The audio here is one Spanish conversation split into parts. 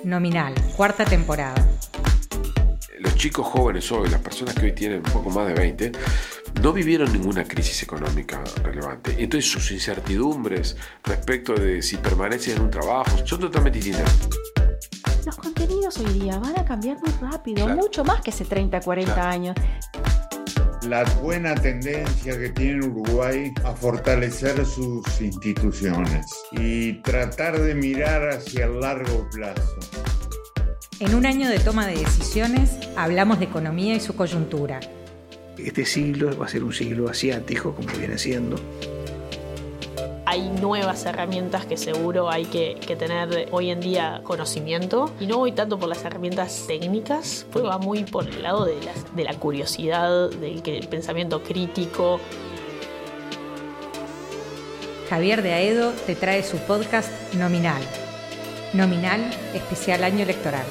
Nominal, cuarta temporada. Los chicos jóvenes hoy, las personas que hoy tienen un poco más de 20, no vivieron ninguna crisis económica relevante. Entonces sus incertidumbres respecto de si permanecen en un trabajo son totalmente distintas. Los contenidos hoy día van a cambiar muy rápido, Claro. mucho más que hace 30, 40 Claro. años. La buena tendencia que tiene Uruguay a fortalecer sus instituciones y tratar de mirar hacia el largo plazo. En un año de toma de decisiones, hablamos de economía y su coyuntura. Este siglo va a ser un siglo asiático, como viene siendo. Hay nuevas herramientas que seguro hay que tener hoy en día conocimiento. Y no voy tanto por las herramientas técnicas, porque va muy por el lado de la curiosidad, del pensamiento crítico. Javier de Aedo te trae su podcast Nominal. Nominal, especial año electoral.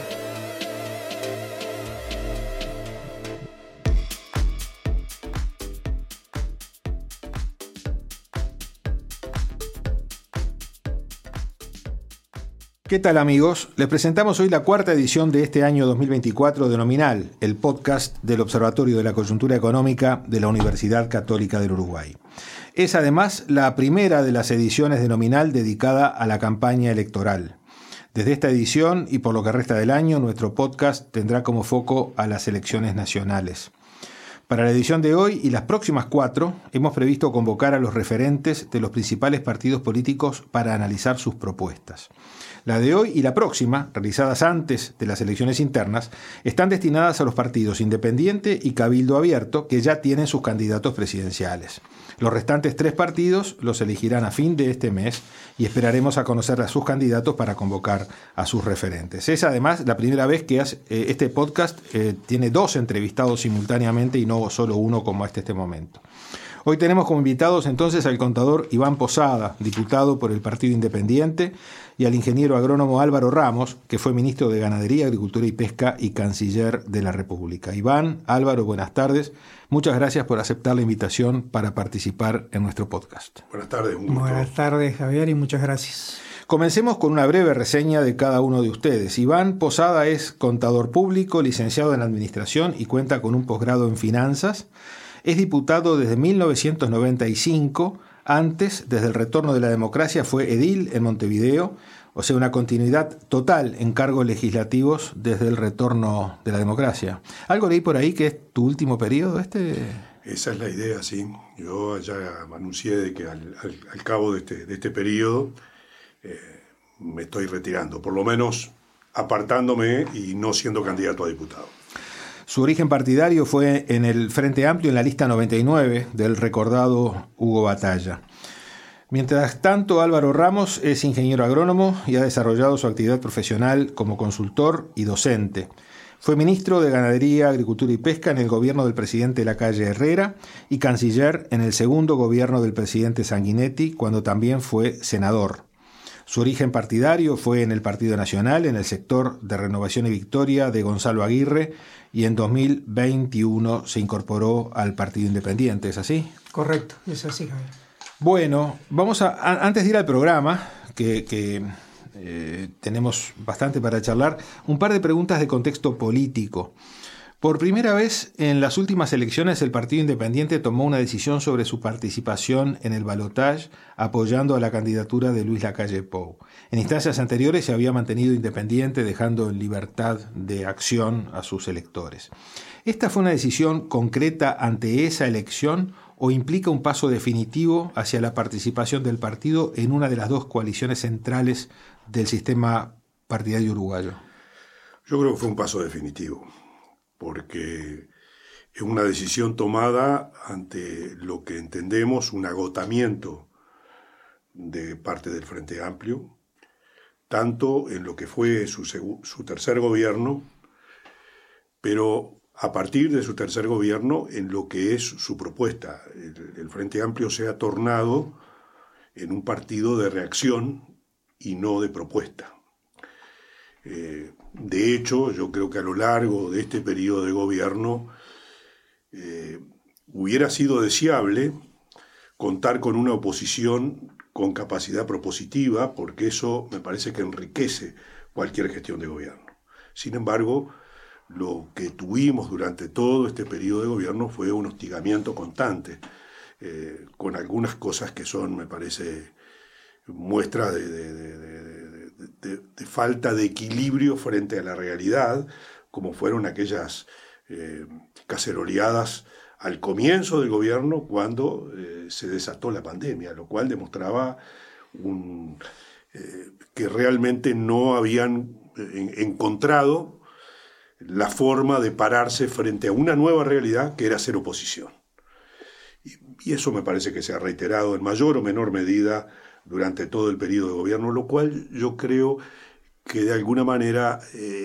¿Qué tal, amigos? Les presentamos hoy la cuarta edición de este año 2024 de Nominal, el podcast del Observatorio de la Coyuntura Económica de la Universidad Católica del Uruguay. Es además la primera de las ediciones de Nominal dedicada a la campaña electoral. Desde esta edición y por lo que resta del año, nuestro podcast tendrá como foco a las elecciones nacionales. Para la edición de hoy y las próximas 4, hemos previsto convocar a los referentes de los principales partidos políticos para analizar sus propuestas. La de hoy y la próxima, realizadas antes de las elecciones internas, están destinadas a los partidos Independiente y Cabildo Abierto, que ya tienen sus candidatos presidenciales. Los restantes 3 partidos los elegirán a fin de este mes y esperaremos a conocer a sus candidatos para convocar a sus referentes. Es además la primera vez que este podcast tiene 2 entrevistados simultáneamente y no solo uno como hasta este momento. Hoy tenemos como invitados entonces al contador Iván Posada, diputado por el Partido Independiente, y al ingeniero agrónomo Álvaro Ramos, que fue ministro de Ganadería, Agricultura y Pesca y canciller de la República. Iván, Álvaro, buenas tardes. Muchas gracias por aceptar la invitación para participar en nuestro podcast. Buenas tardes, un gusto. Buenas tardes, Javier, y muchas gracias. Comencemos con una breve reseña de cada uno de ustedes. Iván Posada es contador público, licenciado en Administración y cuenta con un posgrado en Finanzas. Es diputado desde 1995. Antes, desde el retorno de la democracia, fue edil en Montevideo, o sea, una continuidad total en cargos legislativos desde el retorno de la democracia. ¿Algo leí por ahí que es tu último periodo Esa es la idea, sí. Yo ya anuncié de que al cabo de este periodo me estoy retirando, por lo menos apartándome y no siendo candidato a diputado. Su origen partidario fue en el Frente Amplio en la lista 99 del recordado Hugo Batalla. Mientras tanto, Álvaro Ramos es ingeniero agrónomo y ha desarrollado su actividad profesional como consultor y docente. Fue ministro de Ganadería, Agricultura y Pesca en el gobierno del presidente Lacalle Herrera y canciller en el segundo gobierno del presidente Sanguinetti, cuando también fue senador. Su origen partidario fue en el Partido Nacional, en el sector de Renovación y Victoria de Gonzalo Aguirre, y en 2021 se incorporó al Partido Independiente, ¿es así? Correcto, es así, Javier. Bueno, vamos antes de ir al programa, que tenemos bastante para charlar, un par de preguntas de contexto político. Por primera vez en las últimas elecciones el Partido Independiente tomó una decisión sobre su participación en el balotaje apoyando a la candidatura de Luis Lacalle Pou. En instancias anteriores se había mantenido independiente dejando en libertad de acción a sus electores. ¿Esta fue una decisión concreta ante esa elección o implica un paso definitivo hacia la participación del partido en una de las 2 coaliciones centrales del sistema partidario uruguayo? Yo creo que fue un paso definitivo, porque es una decisión tomada ante lo que entendemos un agotamiento de parte del Frente Amplio, tanto en lo que fue su tercer gobierno, pero a partir de su tercer gobierno en lo que es su propuesta. El Frente Amplio se ha tornado en un partido de reacción y no de propuesta. De hecho, yo creo que a lo largo de este periodo de gobierno hubiera sido deseable contar con una oposición con capacidad propositiva, porque eso me parece que enriquece cualquier gestión de gobierno. Sin embargo, lo que tuvimos durante todo este periodo de gobierno fue un hostigamiento constante, con algunas cosas que son, me parece, muestras de falta de equilibrio frente a la realidad, como fueron aquellas caceroleadas al comienzo del gobierno cuando se desató la pandemia, lo cual demostraba que realmente no habían encontrado la forma de pararse frente a una nueva realidad que era hacer oposición. Y eso me parece que se ha reiterado en mayor o menor medida durante todo el periodo de gobierno, lo cual yo creo que de alguna manera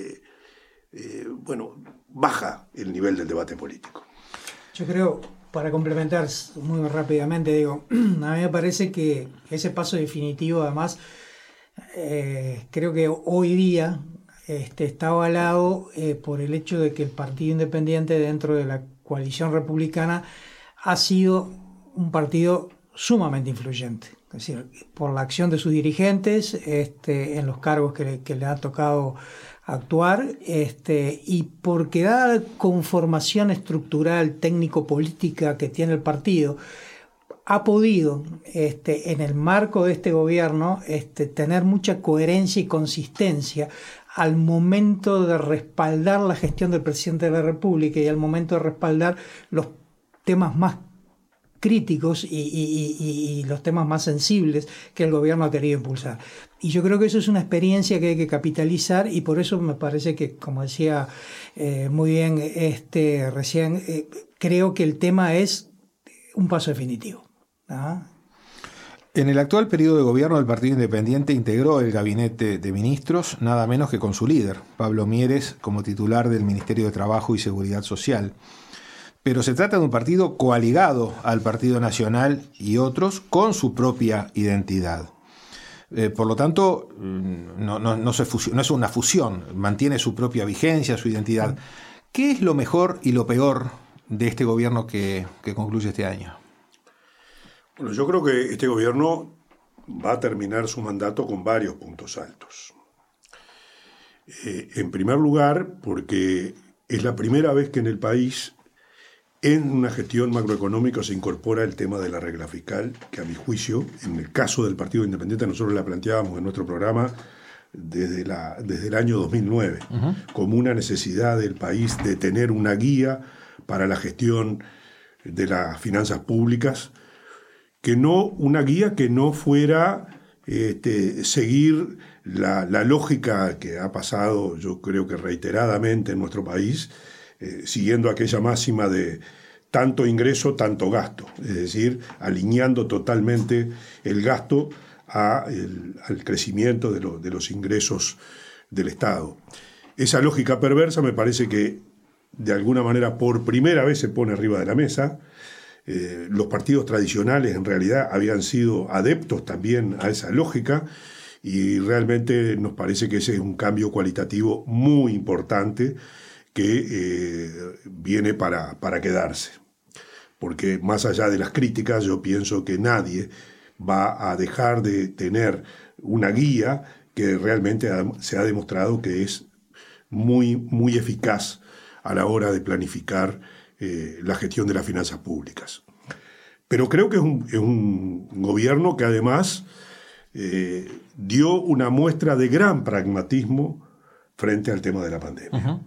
baja el nivel del debate político. Yo creo, para complementar muy rápidamente, digo, a mí me parece que ese paso definitivo, además, creo que hoy día está avalado por el hecho de que el Partido Independiente dentro de la coalición republicana ha sido un partido sumamente influyente. Es decir, por la acción de sus dirigentes en los cargos que le ha tocado actuar, y porque dada la conformación estructural técnico-política que tiene el partido, ha podido, en el marco de este gobierno, tener mucha coherencia y consistencia al momento de respaldar la gestión del presidente de la República y al momento de respaldar los temas más críticos y los temas más sensibles que el gobierno ha querido impulsar. Y yo creo que eso es una experiencia que hay que capitalizar, y por eso me parece que, como decía muy bien recién, creo que el tema es un paso definitivo. ¿Ah? En el actual periodo de gobierno, el Partido Independiente integró el gabinete de ministros, nada menos que con su líder, Pablo Mieres, como titular del Ministerio de Trabajo y Seguridad Social. Pero se trata de un partido coaligado al Partido Nacional y otros con su propia identidad. Por lo tanto, no es una fusión, mantiene su propia vigencia, su identidad. ¿Qué es lo mejor y lo peor de este gobierno que concluye este año? Bueno, yo creo que este gobierno va a terminar su mandato con varios puntos altos. En primer lugar, porque es la primera vez que en el país, en una gestión macroeconómica, se incorpora el tema de la regla fiscal, que a mi juicio, en el caso del Partido Independiente, nosotros la planteábamos en nuestro programa desde el año 2009, como una necesidad del país de tener una guía para la gestión de las finanzas públicas, una guía que no fuera seguir la lógica que ha pasado, yo creo que reiteradamente en nuestro país, siguiendo aquella máxima de tanto ingreso, tanto gasto, es decir, alineando totalmente el gasto al crecimiento de los ingresos del Estado. Esa lógica perversa me parece que de alguna manera por primera vez se pone arriba de la mesa. Los partidos tradicionales en realidad habían sido adeptos también a esa lógica, y realmente nos parece que ese es un cambio cualitativo muy importante que viene para quedarse. Porque más allá de las críticas, yo pienso que nadie va a dejar de tener una guía que realmente se ha demostrado que es muy, muy eficaz a la hora de planificar la gestión de las finanzas públicas. Pero creo que es un gobierno que además dio una muestra de gran pragmatismo frente al tema de la pandemia.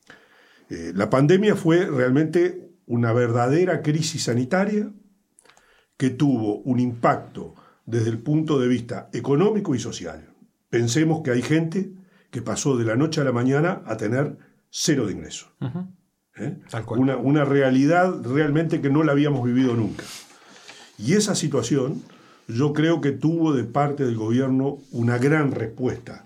La pandemia fue realmente una verdadera crisis sanitaria que tuvo un impacto desde el punto de vista económico y social. Pensemos que hay gente que pasó de la noche a la mañana a tener 0 de ingresos. Una realidad realmente que no la habíamos vivido nunca. Y esa situación yo creo que tuvo de parte del gobierno una gran respuesta.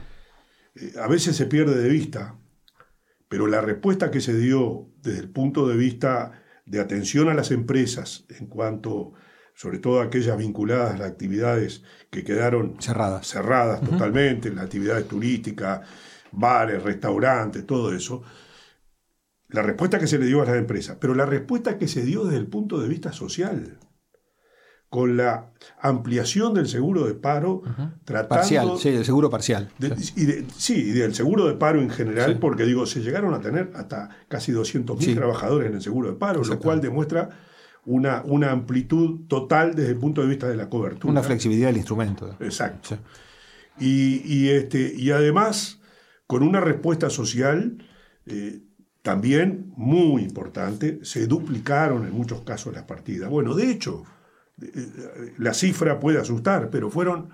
A veces se pierde de vista, pero la respuesta que se dio desde el punto de vista de atención a las empresas, en cuanto, sobre todo aquellas vinculadas a las actividades que quedaron cerradas totalmente, las actividades turísticas, bares, restaurantes, todo eso, la respuesta que se le dio a las empresas, pero la respuesta que se dio desde el punto de vista social, con la ampliación del seguro de paro, tratando... Parcial, sí, el seguro parcial. Y del seguro de paro en general, porque se llegaron a tener hasta casi 200.000 trabajadores en el seguro de paro, lo cual demuestra una amplitud total desde el punto de vista de la cobertura. Una flexibilidad del instrumento. Exacto. Sí. Y además, con una respuesta social también muy importante, se duplicaron en muchos casos las partidas. Bueno, de hecho, la cifra puede asustar, pero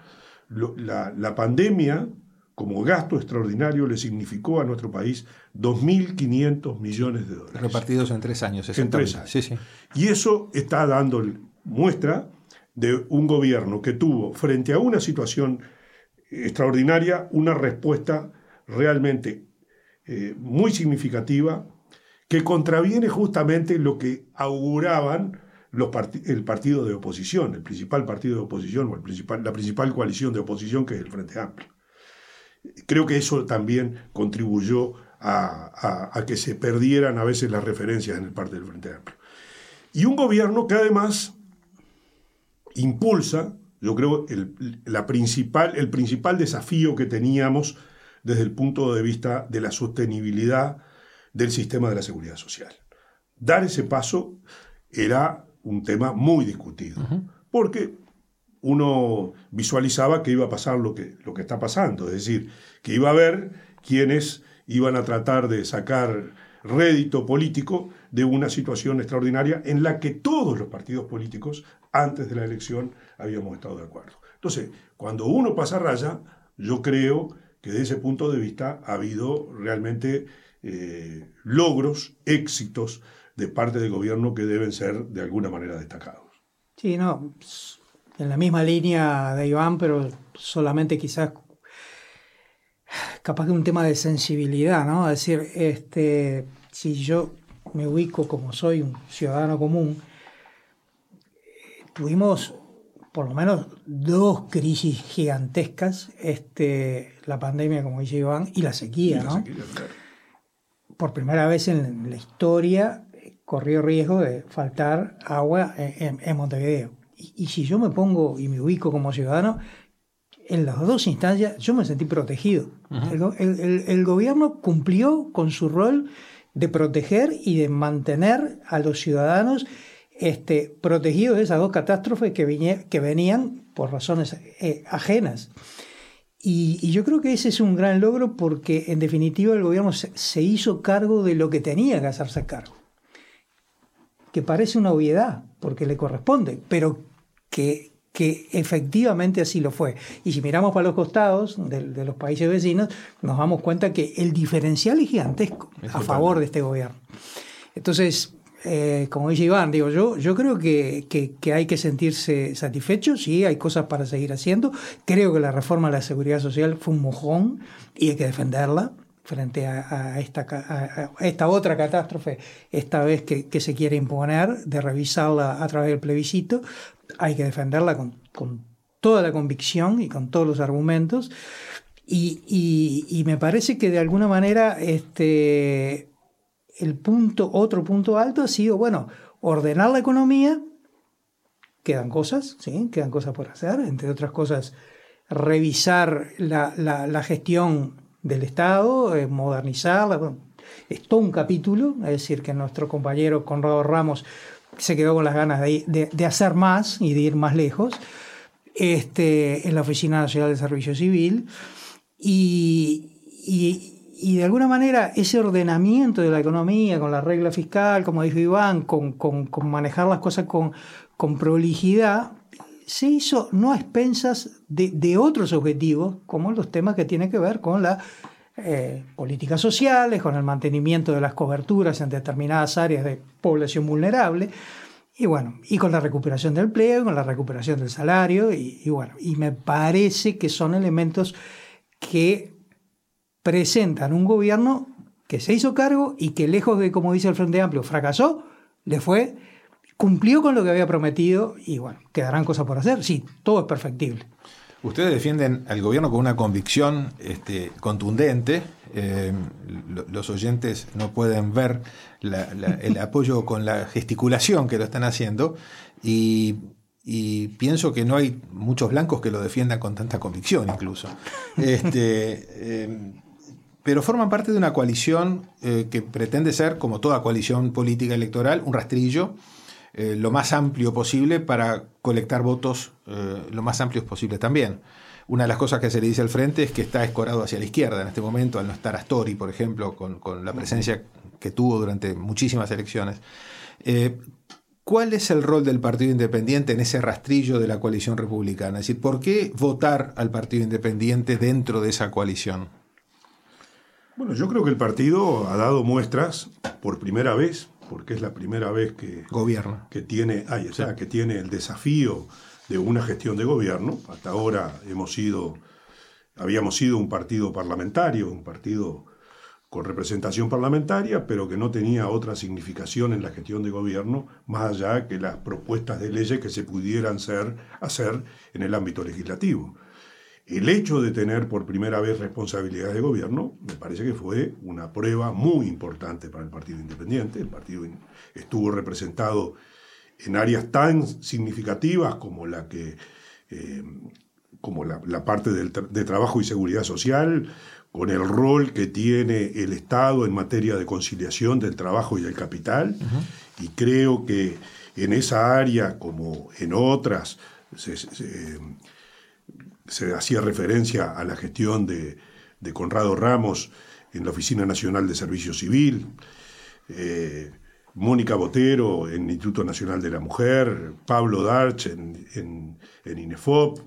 la pandemia como gasto extraordinario le significó a nuestro país 2.500 millones de dólares. Repartidos en 3 años. En 3 años. Sí. Y eso está dando muestra de un gobierno que tuvo, frente a una situación extraordinaria, una respuesta realmente muy significativa, que contraviene justamente lo que auguraban el partido de oposición, el principal partido de oposición, o la principal coalición de oposición, que es el Frente Amplio. Creo que eso también contribuyó a que se perdieran a veces las referencias en el parte del Frente Amplio. Y un gobierno que además impulsa, yo creo, el principal desafío que teníamos desde el punto de vista de la sostenibilidad del sistema de la seguridad social. Dar ese paso era un tema muy discutido, porque uno visualizaba que iba a pasar lo que está pasando, es decir, que iba a haber quienes iban a tratar de sacar rédito político de una situación extraordinaria en la que todos los partidos políticos, antes de la elección, habíamos estado de acuerdo. Entonces, cuando uno pasa raya, yo creo que desde ese punto de vista ha habido realmente logros, éxitos de parte del gobierno que deben ser de alguna manera destacados. Sí, en la misma línea de Iván, pero solamente quizás capaz que un tema de sensibilidad, ¿no? Es decir, si yo me ubico como soy un ciudadano común, tuvimos por lo menos 2 crisis gigantescas, la pandemia, como dice Iván, y la sequía, ¿no? Claro. Por primera vez en la historia corrió riesgo de faltar agua en Montevideo. Y si yo me pongo y me ubico como ciudadano, en las 2 instancias yo me sentí protegido. El gobierno cumplió con su rol de proteger y de mantener a los ciudadanos protegidos de esas 2 catástrofes que venían por razones ajenas. Y yo creo que ese es un gran logro porque, en definitiva, el gobierno se hizo cargo de lo que tenía que hacerse cargo. Que parece una obviedad, porque le corresponde, pero que efectivamente así lo fue. Y si miramos para los costados de los países vecinos, nos damos cuenta que el diferencial es gigantesco a favor de este gobierno. Entonces, como dice Iván, yo creo que hay que sentirse satisfechos, sí, hay cosas para seguir haciendo. Creo que la reforma de la seguridad social fue un mojón y hay que defenderla frente a esta otra catástrofe, esta vez que se quiere imponer, de revisarla a través del plebiscito. Hay que defenderla con toda la convicción y con todos los argumentos. Y me parece que de alguna manera otro punto alto ha sido, ordenar la economía. Quedan cosas por hacer, entre otras cosas, revisar la gestión del Estado, modernizarla. Es todo un capítulo, es decir, que nuestro compañero Conrado Ramos se quedó con las ganas de hacer más y de ir más lejos en la Oficina Nacional de Servicio Civil. Y de alguna manera ese ordenamiento de la economía con la regla fiscal, como dijo Iván, con manejar las cosas con prolijidad, se hizo no a expensas de otros objetivos, como los temas que tienen que ver con las políticas sociales, con el mantenimiento de las coberturas en determinadas áreas de población vulnerable, y con la recuperación del empleo, con la recuperación del salario, y me parece que son elementos que presentan un gobierno que se hizo cargo y que, lejos de, como dice el Frente Amplio, fracasó, cumplió con lo que había prometido y quedarán cosas por hacer. Sí, todo es perfectible. Ustedes defienden al gobierno con una convicción contundente. Los oyentes no pueden ver el apoyo con la gesticulación que lo están haciendo. Y y pienso que no hay muchos blancos que lo defiendan con tanta convicción incluso. Pero forman parte de una coalición que pretende ser, como toda coalición política electoral, un rastrillo lo más amplio posible para colectar votos lo más amplios posible también. Una de las cosas que se le dice al frente es que está escorado hacia la izquierda en este momento, al no estar Astori, por ejemplo, con la presencia que tuvo durante muchísimas elecciones. ¿Cuál es el rol del Partido Independiente en ese rastrillo de la coalición republicana? Es decir, ¿por qué votar al Partido Independiente dentro de esa coalición? Bueno, yo creo que el partido ha dado muestras por primera vez, porque es la primera vez que gobierna, que tiene el desafío de una gestión de gobierno. Hasta ahora habíamos sido un partido parlamentario, un partido con representación parlamentaria, pero que no tenía otra significación en la gestión de gobierno, más allá que las propuestas de leyes que se pudieran hacer en el ámbito legislativo. El hecho de tener por primera vez responsabilidades de gobierno me parece que fue una prueba muy importante para el Partido Independiente. El partido estuvo representado en áreas tan significativas como la parte de trabajo y seguridad social, con el rol que tiene el Estado en materia de conciliación del trabajo y el capital. Uh-huh. Y creo que en esa área, como en otras, se hacía referencia a la gestión de Conrado Ramos en la Oficina Nacional de Servicio Civil, Mónica Botero en el Instituto Nacional de la Mujer, Pablo Darch en INEFOP,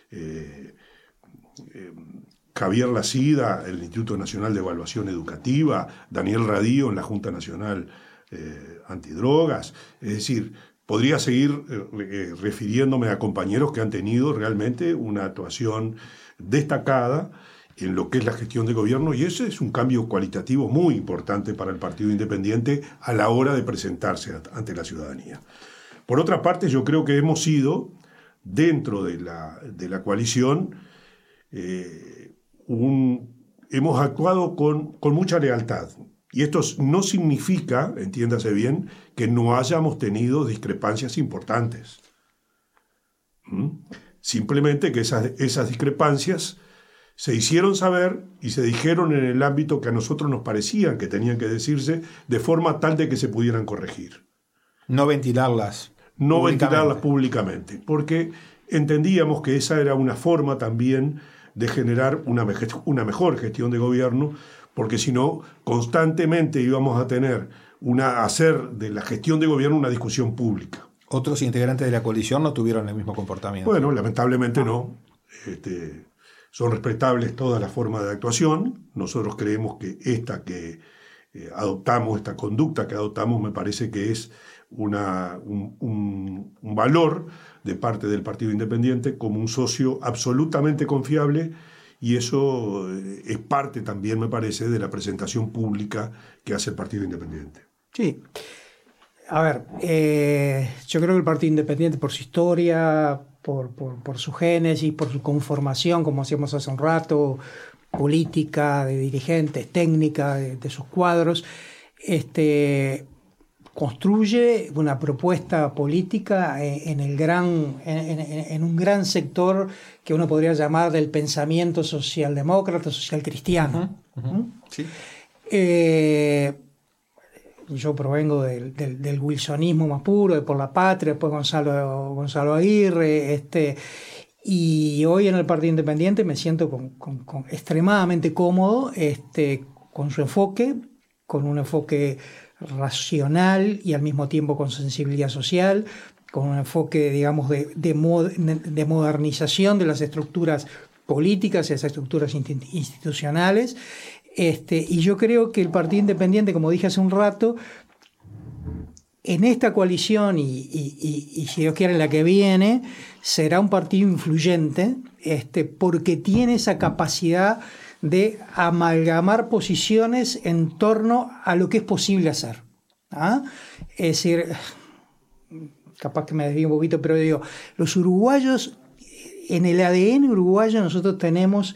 Javier Lacida en el Instituto Nacional de Evaluación Educativa, Daniel Radío en la Junta Nacional Antidrogas. Es decir, podría seguir refiriéndome a compañeros que han tenido realmente una actuación destacada en lo que es la gestión de gobierno, y ese es un cambio cualitativo muy importante para el Partido Independiente a la hora de presentarse ante la ciudadanía. Por otra parte, yo creo que hemos sido, dentro de la coalición, hemos actuado con mucha lealtad. Y esto no significa, entiéndase bien, que no hayamos tenido discrepancias importantes. Simplemente que esas discrepancias se hicieron saber y se dijeron en el ámbito que a nosotros nos parecían que tenían que decirse, de forma tal de que se pudieran corregir. No ventilarlas. No ventilarlas públicamente, porque entendíamos que esa era una forma también de generar una mejor gestión de gobierno, porque si no, constantemente íbamos a tener hacer de la gestión de gobierno una discusión pública. ¿Otros integrantes de la coalición no tuvieron el mismo comportamiento? Bueno, lamentablemente no. Son respetables todas las formas de actuación. Nosotros creemos que esta conducta que adoptamos, me parece que es un valor de parte del Partido Independiente como un socio absolutamente confiable, y eso es parte también, me parece, de la presentación pública que hace el Partido Independiente. Sí. A ver, yo creo que el Partido Independiente, por su historia, por su génesis, por su conformación, como hacíamos hace un rato, política, de dirigentes, técnica, de sus cuadros, construye una propuesta política en un gran sector que uno podría llamar del pensamiento socialdemócrata, socialcristiano. Uh-huh. Uh-huh. Sí. Yo provengo del wilsonismo más puro, de Por la Patria, después Gonzalo Aguirre, y hoy en el Partido Independiente me siento extremadamente cómodo con su enfoque, con un enfoque racional y al mismo tiempo con sensibilidad social, con un enfoque, digamos, de modernización de las estructuras políticas y las estructuras institucionales. Y yo creo que el Partido Independiente, como dije hace un rato, en esta coalición y si Dios quiere en la que viene, será un partido influyente, porque tiene esa capacidad de amalgamar posiciones en torno a lo que es posible hacer. Es decir, capaz que me desvío un poquito, pero digo, los uruguayos, en el ADN uruguayo nosotros tenemos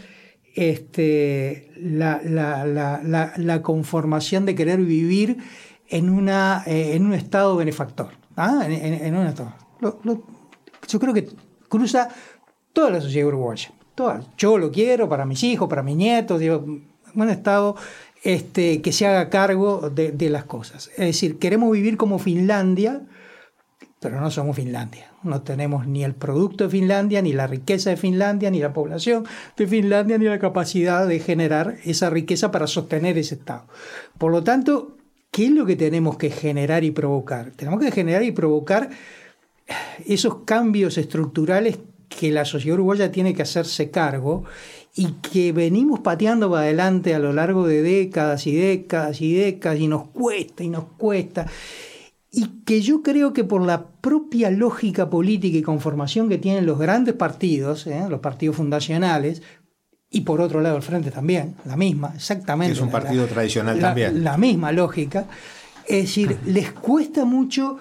la conformación de querer vivir en un estado benefactor, en un estado. yo creo que cruza toda la sociedad uruguaya. Yo lo quiero para mis hijos, para mis nietos, digo, un Estado que se haga cargo de las cosas. Es decir, queremos vivir como Finlandia, pero no somos Finlandia. No tenemos ni el producto de Finlandia, ni la riqueza de Finlandia, ni la población de Finlandia, ni la capacidad de generar esa riqueza para sostener ese Estado. Por lo tanto, ¿qué es lo que tenemos que generar y provocar? Tenemos que generar y provocar esos cambios estructurales que la sociedad uruguaya tiene que hacerse cargo y que venimos pateando para adelante a lo largo de décadas y décadas y décadas, y nos cuesta. Y que yo creo que por la propia lógica política y conformación que tienen los grandes partidos, los partidos fundacionales, y por otro lado el Frente también, la misma, exactamente. Es un partido tradicional también. La misma lógica. Es decir, les cuesta mucho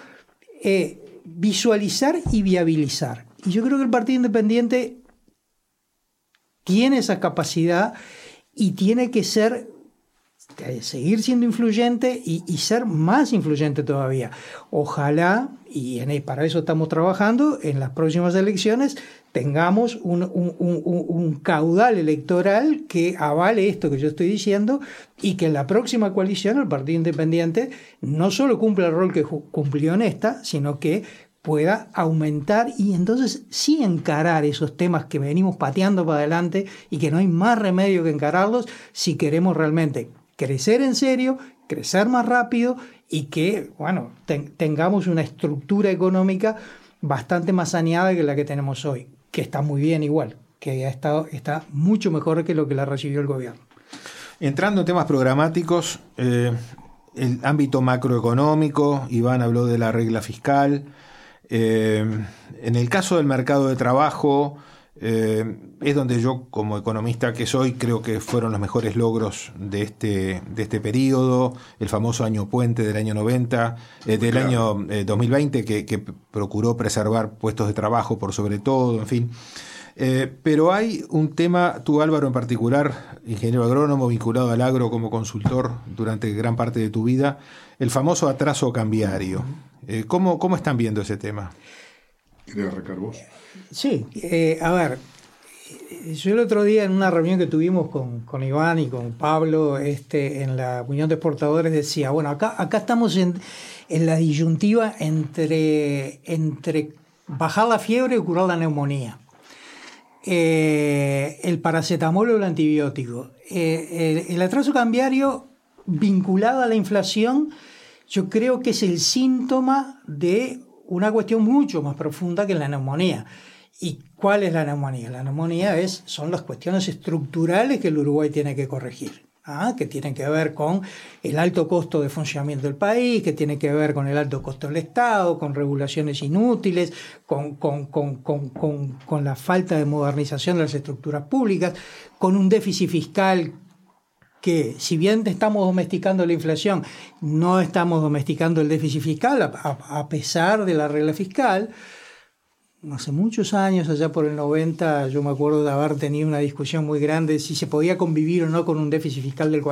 visualizar y viabilizar. Y yo creo que el Partido Independiente tiene esa capacidad y tiene que seguir siendo influyente y ser más influyente todavía. Ojalá, y para eso estamos trabajando, en las próximas elecciones tengamos un caudal electoral que avale esto que yo estoy diciendo, y que en la próxima coalición el Partido Independiente no solo cumpla el rol que cumplió en esta, sino que pueda aumentar y entonces sí encarar esos temas que venimos pateando para adelante y que no hay más remedio que encararlos si queremos realmente crecer en serio, crecer más rápido y que, bueno, tengamos una estructura económica bastante más saneada que la que tenemos hoy, que está muy bien igual, que está mucho mejor que lo que la recibió el gobierno. Entrando en temas programáticos, el ámbito macroeconómico, Iván habló de la regla fiscal. En el caso del mercado de trabajo, es donde yo, como economista que soy, creo que fueron los mejores logros de este periodo, el famoso año puente del año 90, del año 2020, que procuró preservar puestos de trabajo por sobre todo, en fin. Pero hay un tema, tú Álvaro en particular, ingeniero agrónomo vinculado al agro como consultor durante gran parte de tu vida, el famoso atraso cambiario. ¿Cómo están viendo ese tema? ¿Querés arrancar vos? Sí, a ver, yo el otro día en una reunión que tuvimos con Iván y con Pablo en la Unión de Exportadores decía, bueno, acá estamos en la disyuntiva entre bajar la fiebre y curar la neumonía. El paracetamol o el antibiótico. El atraso cambiario vinculado a la inflación, yo creo que es el síntoma de una cuestión mucho más profunda que la neumonía. ¿Y cuál es la neumonía? La neumonía son las cuestiones estructurales que el Uruguay tiene que corregir, que tienen que ver con el alto costo de funcionamiento del país, que tiene que ver con el alto costo del Estado, con regulaciones inútiles, con la falta de modernización de las estructuras públicas, con un déficit fiscal que, si bien estamos domesticando la inflación, no estamos domesticando el déficit fiscal a pesar de la regla fiscal. Hace muchos años, allá por el 90, yo me acuerdo de haber tenido una discusión muy grande si se podía convivir o no con un déficit fiscal del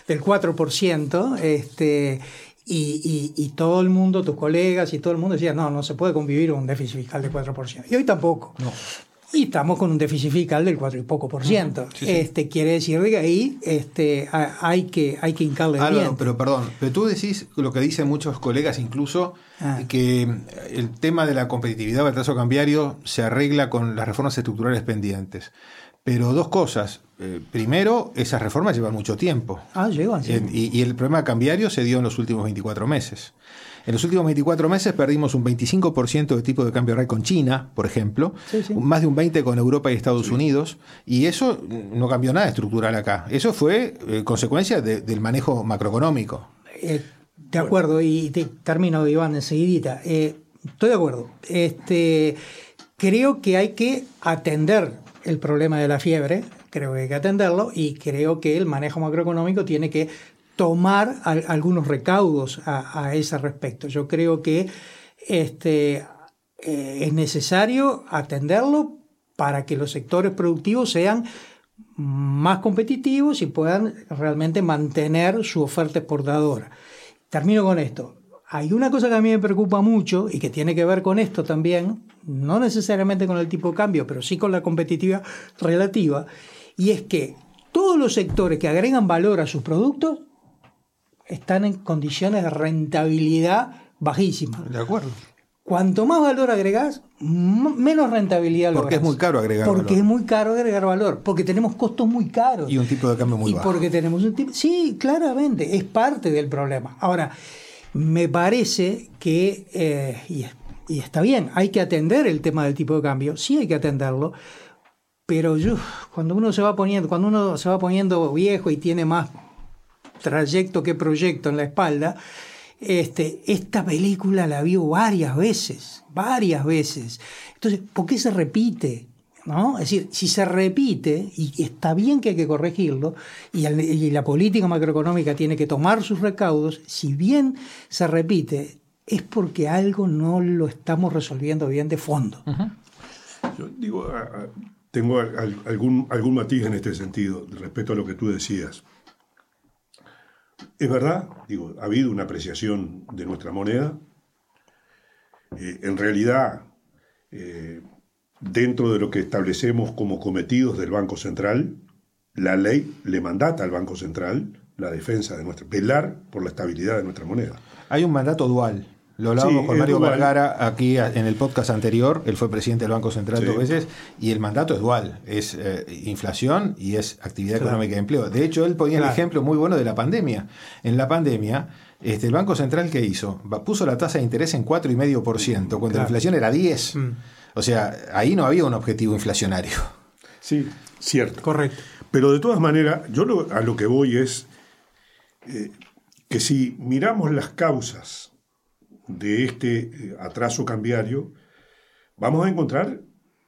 4%, y todo el mundo, tus colegas y todo el mundo decía, no se puede convivir con un déficit fiscal del 4%. Y hoy tampoco. No. Y estamos con un déficit fiscal del 4 y poco por ciento. Sí. Quiere decir que ahí hay que hincarle el diente. Pero tú decís lo que dicen muchos colegas incluso, que el tema de la competitividad o el atraso cambiario se arregla con las reformas estructurales pendientes. Pero dos cosas. Primero, esas reformas llevan mucho tiempo. Llevan, sí. Y el problema cambiario se dio en los últimos 24 meses. En los últimos 24 meses perdimos un 25% de tipo de cambio real con China, por ejemplo, más de un 20% con Europa y Estados Unidos, y eso no cambió nada estructural acá. Eso fue consecuencia del manejo macroeconómico. De acuerdo, y termino, Iván, enseguidita. Estoy de acuerdo. Creo que hay que atender el problema de la fiebre, creo que hay que atenderlo, y creo que el manejo macroeconómico tiene que tomar algunos recaudos a ese respecto. Yo creo que es necesario atenderlo para que los sectores productivos sean más competitivos y puedan realmente mantener su oferta exportadora. Termino con esto. hay una cosa que a mí me preocupa mucho y que tiene que ver con esto también, no necesariamente con el tipo de cambio, pero sí con la competitividad relativa, y es que todos los sectores que agregan valor a sus productos están en condiciones de rentabilidad bajísimas. De acuerdo. Cuanto más valor agregás, menos rentabilidad lográs. Porque es muy caro agregar valor. Porque es muy caro agregar valor. Porque tenemos costos muy caros. Y un tipo de cambio muy bajo. Porque tenemos un tipo... Sí, claramente, es parte del problema. Ahora, me parece que, y está bien, hay que atender el tema del tipo de cambio. Sí hay que atenderlo. Pero cuando uno se va poniendo viejo y tiene más trayecto que proyecto en la espalda, esta película la vio varias veces. Entonces, ¿por qué se repite? ¿No? Es decir, si se repite, y está bien que hay que corregirlo, y la política macroeconómica tiene que tomar sus recaudos, si bien se repite, es porque algo no lo estamos resolviendo bien de fondo. Uh-huh. Yo digo, tengo algún matiz en este sentido, respecto a lo que tú decías. Es verdad, digo, ha habido una apreciación de nuestra moneda. En realidad, dentro de lo que establecemos como cometidos del Banco Central, la ley le mandata al Banco Central la defensa de velar por la estabilidad de nuestra moneda. Hay un mandato dual. Lo hablábamos con Mario Vergara aquí en el podcast anterior. Él fue presidente del Banco Central 2 veces, y el mandato es dual. Es inflación y es actividad económica y empleo. De hecho, él ponía el ejemplo muy bueno de la pandemia. En la pandemia, el Banco Central, ¿qué hizo? Puso la tasa de interés en 4,5%, cuando la inflación era 10%. O sea, ahí no había un objetivo inflacionario. Sí, cierto. Correcto. Pero de todas maneras, yo a lo que voy es que si miramos las causas de este atraso cambiario, vamos a encontrar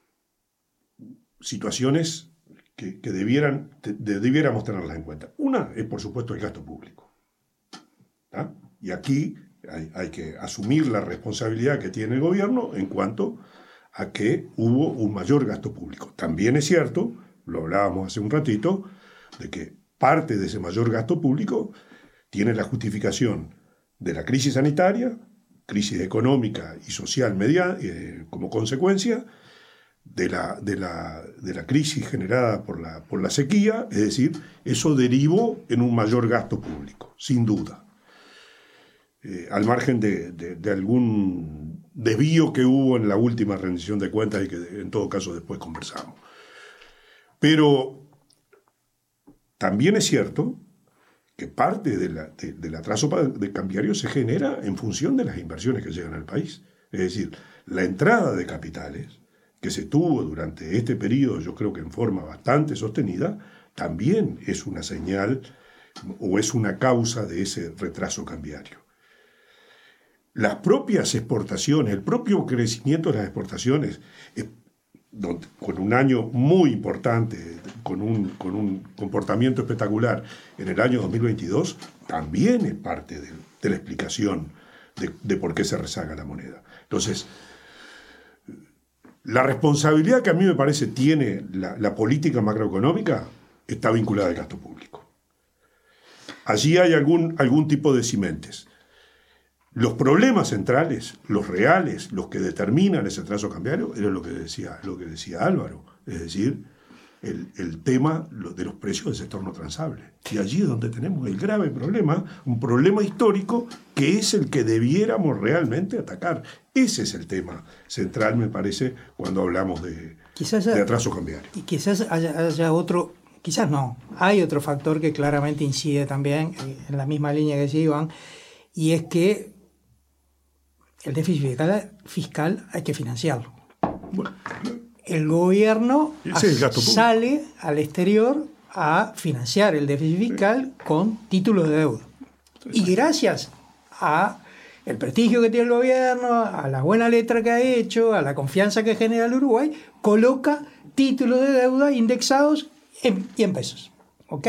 situaciones que debiéramos tenerlas en cuenta. Una es, por supuesto, el gasto público. ¿Ah? Y aquí hay que asumir la responsabilidad que tiene el gobierno en cuanto a que hubo un mayor gasto público. También es cierto, lo hablábamos hace un ratito, de que parte de ese mayor gasto público tiene la justificación de la crisis sanitaria, crisis económica y social como consecuencia de la crisis generada por la sequía. Es decir, eso derivó en un mayor gasto público, sin duda, al margen de algún desvío que hubo en la última rendición de cuentas y que en todo caso después conversamos. Pero también es cierto que parte del atraso cambiario se genera en función de las inversiones que llegan al país. Es decir, la entrada de capitales que se tuvo durante este periodo, yo creo que en forma bastante sostenida, también es una señal o es una causa de ese retraso cambiario. Las propias exportaciones, el propio crecimiento de las exportaciones, con un año muy importante, con un comportamiento espectacular en el año 2022, también es parte de la explicación de por qué se rezaga la moneda. Entonces, la responsabilidad que a mí me parece tiene la política macroeconómica está vinculada al gasto público. Allí hay algún tipo de cimentes. Los problemas centrales, los reales, los que determinan ese atraso cambiario, era lo que decía Álvaro, es decir, el tema de los precios del sector no transable. Y allí es donde tenemos el grave problema, un problema histórico que es el que debiéramos realmente atacar. Ese es el tema central, me parece, cuando hablamos de atraso cambiario. Y quizás haya otro, quizás no, hay otro factor que claramente incide también en la misma línea que decía Iván, y es que el déficit fiscal hay que financiarlo. Bueno, el gobierno sale al exterior a financiar el déficit fiscal con títulos de deuda. Y gracias a el prestigio que tiene el gobierno, a la buena letra que ha hecho, a la confianza que genera el Uruguay, coloca títulos de deuda indexados en pesos. ¿Ok?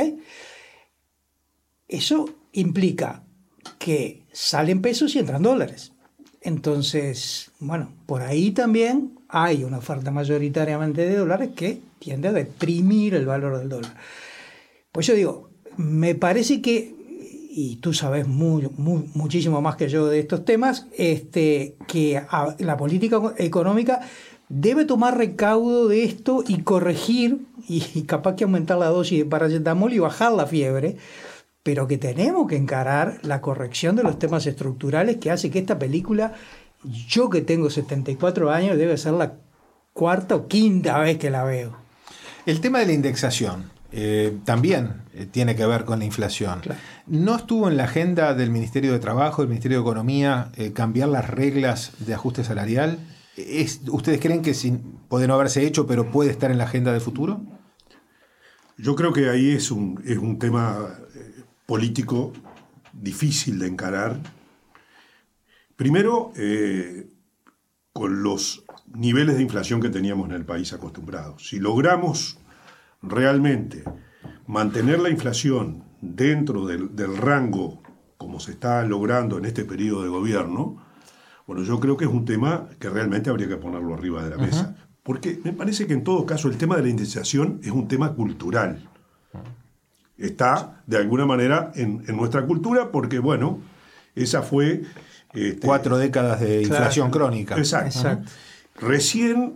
Eso implica que salen pesos y entran dólares. Entonces, bueno, por ahí también hay una oferta mayoritariamente de dólares que tiende a deprimir el valor del dólar. Pues yo digo, me parece que y tú sabes muchísimo más que yo de estos temas, que la política económica debe tomar recaudo de esto y corregir, y capaz que aumentar la dosis de paracetamol y bajar la fiebre, pero que tenemos que encarar la corrección de los temas estructurales que hace que esta película, yo que tengo 74 años, debe ser la cuarta o quinta vez que la veo. El tema de la indexación también tiene que ver con la inflación. Claro. ¿No estuvo en la agenda del Ministerio de Trabajo, del Ministerio de Economía, cambiar las reglas de ajuste salarial? ¿Ustedes creen que puede no haberse hecho, pero puede estar en la agenda del futuro? Yo creo que ahí es un tema político difícil de encarar. Primero, con los niveles de inflación que teníamos en el país acostumbrados. Si logramos realmente mantener la inflación dentro del rango como se está logrando en este periodo de gobierno, bueno, yo creo que es un tema que realmente habría que ponerlo arriba de la mesa. Porque me parece que en todo caso el tema de la indexación es un tema cultural. Está de alguna manera en nuestra cultura porque, bueno, esa fue... 4 décadas de inflación crónica. Exacto. Recién,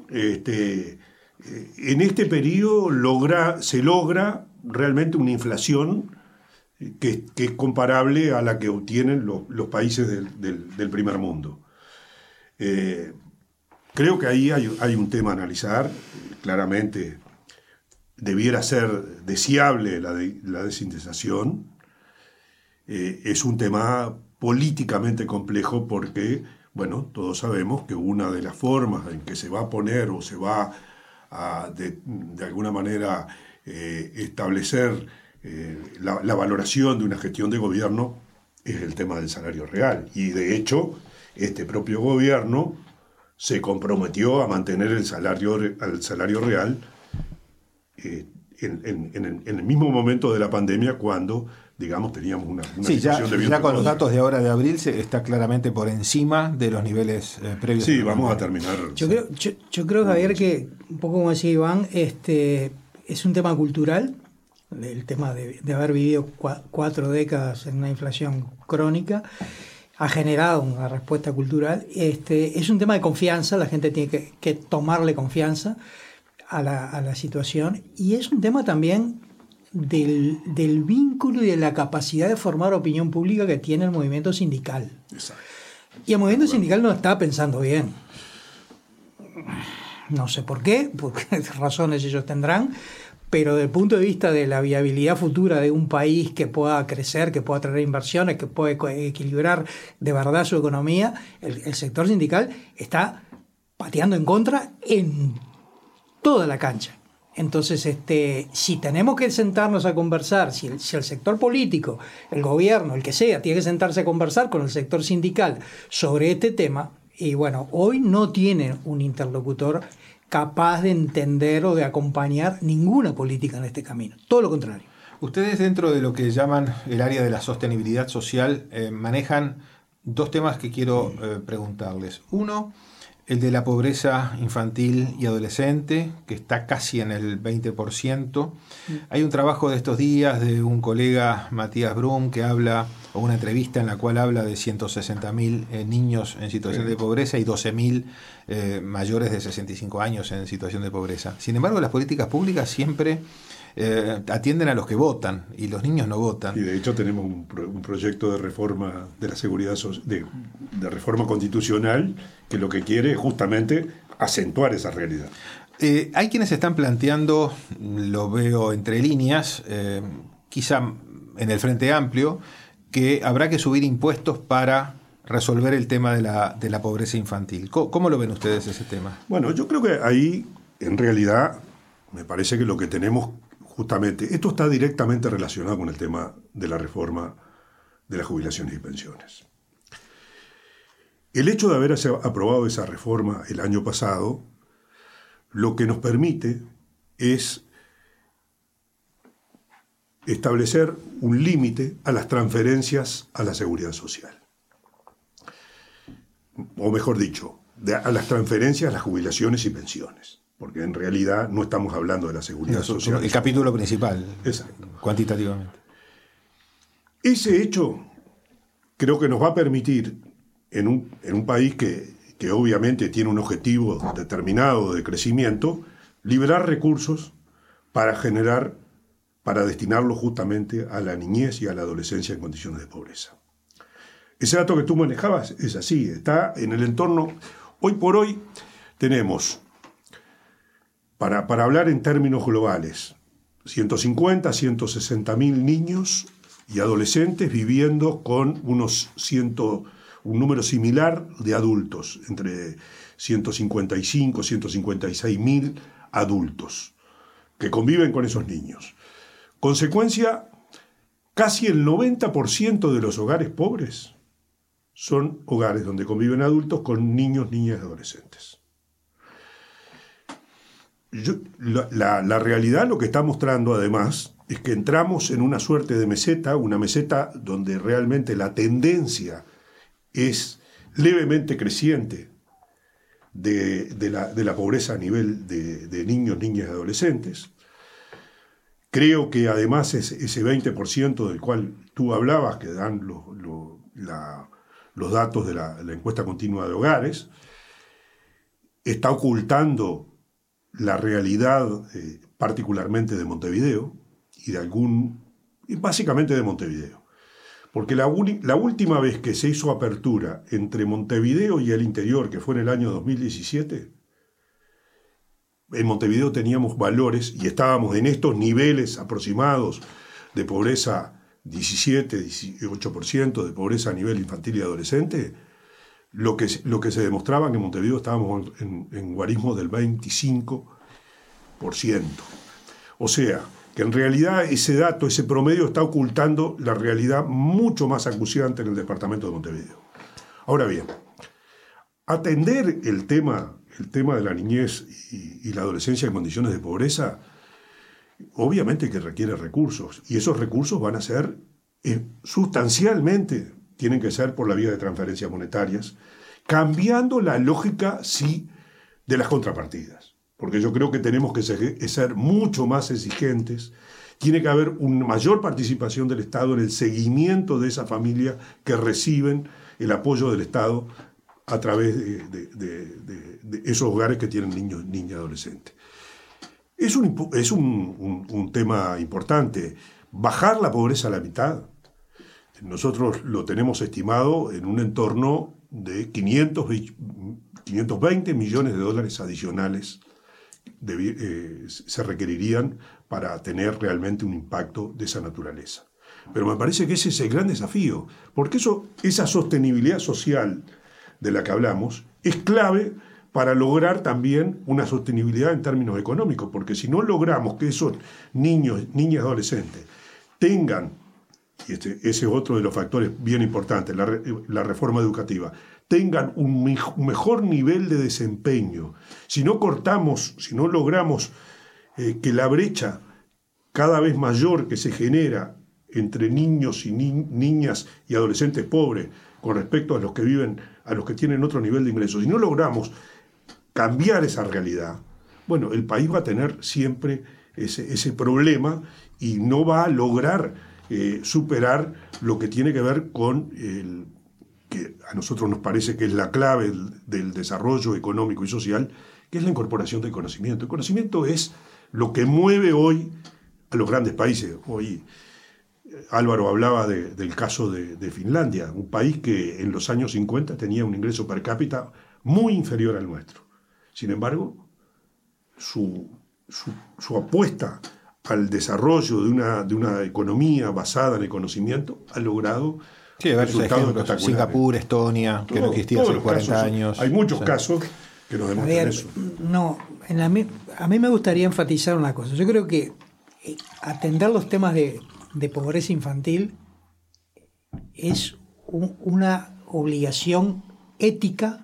en este periodo se logra realmente una inflación que es comparable a la que obtienen los países del primer mundo. Creo que ahí hay un tema a analizar. Claramente debiera ser deseable la desindexación. Es un tema políticamente complejo porque, bueno, todos sabemos que una de las formas en que se va a poner o se va a, de alguna manera, establecer la valoración de una gestión de gobierno es el tema del salario real. Y de hecho, este propio gobierno se comprometió a mantener el salario real en el mismo momento de la pandemia cuando, digamos, teníamos una situación de ya con los datos de ahora de abril se está claramente por encima de los niveles previos. Sí, vamos a terminar. Yo creo, Javier, que un poco como decía Iván, es un tema cultural, el tema de haber vivido 4 décadas en una inflación crónica, ha generado una respuesta cultural. Es un tema de confianza, la gente tiene que tomarle confianza a la situación, y es un tema también del vínculo y de la capacidad de formar opinión pública que tiene el movimiento sindical. Exacto. Y el movimiento sindical no está pensando bien. No sé por qué, porque razones ellos tendrán, pero desde el punto de vista de la viabilidad futura de un país que pueda crecer, que pueda traer inversiones, que pueda equilibrar de verdad su economía, el sector sindical está pateando en contra en toda la cancha. Entonces, si tenemos que sentarnos a conversar, si el sector político, el gobierno, el que sea, tiene que sentarse a conversar con el sector sindical sobre este tema, y bueno, hoy no tiene un interlocutor capaz de entender o de acompañar ninguna política en este camino. Todo lo contrario. Ustedes, dentro de lo que llaman el área de la sostenibilidad social, manejan 2 temas que quiero preguntarles. Uno, el de la pobreza infantil y adolescente, que está casi en el 20%. Hay un trabajo de estos días de un colega, Matías Brum, que habla, o una entrevista en la cual habla de 160.000 niños en situación de pobreza y 12.000 mayores de 65 años en situación de pobreza. Sin embargo, las políticas públicas siempre atienden a los que votan, y los niños no votan. Y de hecho tenemos un proyecto de reforma de la seguridad de reforma constitucional que lo que quiere es justamente acentuar esa realidad. Hay quienes están planteando, lo veo entre líneas, quizá en el Frente Amplio, que habrá que subir impuestos para resolver el tema de la pobreza infantil. ¿Cómo lo ven ustedes ese tema? Bueno, yo creo que ahí, en realidad, me parece que lo que tenemos justamente, esto está directamente relacionado con el tema de la reforma de las jubilaciones y pensiones. El hecho de haber aprobado esa reforma el año pasado, lo que nos permite es establecer un límite a las transferencias a la seguridad social. O mejor dicho, a las transferencias a las jubilaciones y pensiones. Porque en realidad no estamos hablando de la seguridad social. El capítulo principal, exacto, cuantitativamente. Ese hecho creo que nos va a permitir, en un país que obviamente tiene un objetivo determinado de crecimiento, liberar recursos para destinarlos justamente a la niñez y a la adolescencia en condiciones de pobreza. Ese dato que tú manejabas es así, está en el entorno. Hoy por hoy tenemos, para hablar en términos globales, 150, 160.000 niños y adolescentes viviendo con un número similar de adultos, entre 155, 156.000 adultos que conviven con esos niños. Consecuencia, casi el 90% de los hogares pobres son hogares donde conviven adultos con niños, niñas y adolescentes. La realidad lo que está mostrando además es que entramos en una suerte de meseta, una meseta donde realmente la tendencia es levemente creciente de la pobreza a nivel de niños, niñas y adolescentes. Creo que además ese 20% del cual tú hablabas, que dan los datos de la encuesta continua de hogares, está ocultando la realidad particularmente de Montevideo y básicamente de Montevideo. Porque la última vez que se hizo apertura entre Montevideo y el interior, que fue en el año 2017, en Montevideo teníamos valores y estábamos en estos niveles aproximados de pobreza 17-18%, de pobreza a nivel infantil y adolescente. Lo que se demostraba que en Montevideo estábamos en guarismo del 25%. O sea, que en realidad ese dato, ese promedio está ocultando la realidad mucho más acuciante en el departamento de Montevideo. Ahora bien, atender el tema de la niñez y la adolescencia en condiciones de pobreza, obviamente que requiere recursos, y esos recursos van a ser sustancialmente, tienen que ser por la vía de transferencias monetarias, cambiando la lógica, sí, de las contrapartidas. Porque yo creo que tenemos que ser mucho más exigentes. Tiene que haber una mayor participación del Estado en el seguimiento de esa familia que reciben el apoyo del Estado a través de esos hogares que tienen niños, niñas y adolescentes. Es un tema importante. Bajar la pobreza a la mitad. Nosotros lo tenemos estimado en un entorno de 520 millones de dólares adicionales se requerirían para tener realmente un impacto de esa naturaleza. Pero me parece que ese es el gran desafío, porque esa sostenibilidad social de la que hablamos es clave para lograr también una sostenibilidad en términos económicos, porque si no logramos que esos niños, niñas y adolescentes tengan, y ese es otro de los factores bien importantes, la reforma educativa, tengan un mejor nivel de desempeño, si no logramos que la brecha cada vez mayor que se genera entre niños y niñas y adolescentes pobres con respecto a los que tienen otro nivel de ingresos, si no logramos cambiar esa realidad, bueno, el país va a tener siempre ese problema y no va a lograr superar lo que tiene que ver con que a nosotros nos parece que es la clave del desarrollo económico y social, que es la incorporación del conocimiento. El conocimiento es lo que mueve hoy a los grandes países. Hoy Álvaro hablaba del caso de Finlandia, un país que en los años 50 tenía un ingreso per cápita muy inferior al nuestro. Sin embargo, su apuesta al desarrollo de una economía basada en el conocimiento ha logrado resultados espectaculares. Singapur, Estonia, que no existía hace 40 años. Hay muchos casos que nos demuestran eso. No, a mí me gustaría enfatizar una cosa. Yo creo que atender los temas de pobreza infantil es una obligación ética